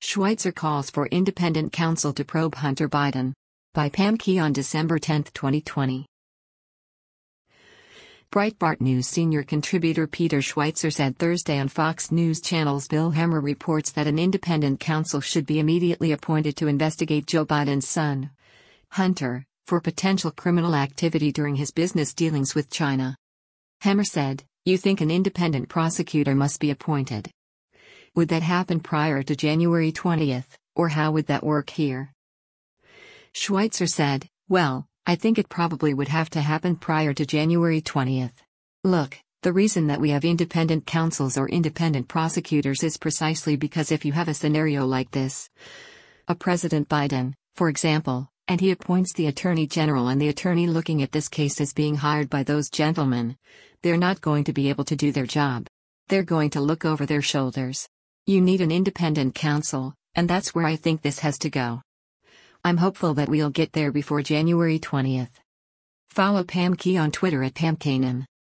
Schweitzer calls for independent counsel to probe Hunter Biden. By Pam Key on December 10, 2020. Breitbart News senior contributor Peter Schweitzer said Thursday on Fox News Channel's Bill Hemmer reports that an independent counsel should be immediately appointed to investigate Joe Biden's son, Hunter, for potential criminal activity during his business dealings with China. Hemmer said, "You think an independent prosecutor must be appointed? Would that happen prior to January 20, or how would that work here?" Schweitzer said, "Well, I think it probably would have to happen prior to January 20. Look, the reason that we have independent counsels or independent prosecutors is precisely because if you have a scenario like this, a President Biden, for example, and he appoints the Attorney General and the attorney looking at this case is being hired by those gentlemen, they're not going to be able to do their job. They're going to look over their shoulders. You need an independent counsel, and that's where I think this has to go. I'm hopeful that we'll get there before January 20. Follow Pam Key on Twitter at PamKanan.